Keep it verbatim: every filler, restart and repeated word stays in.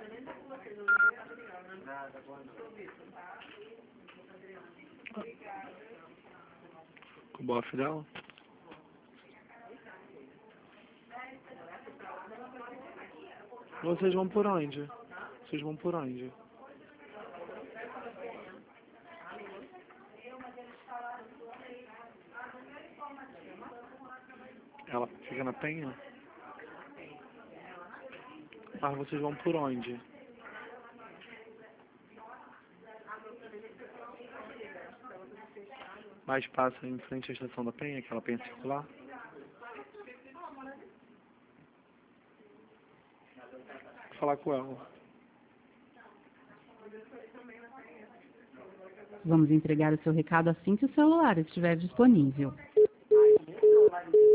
Com o bofe dela? Vocês vão por onde? Vocês vão por onde? Ela fica na Penha? Mas vocês vão por onde? Mas passa em frente à estação da Penha, aquela Penha circular? Vou falar com ela. Vamos entregar o seu recado assim que o celular estiver disponível.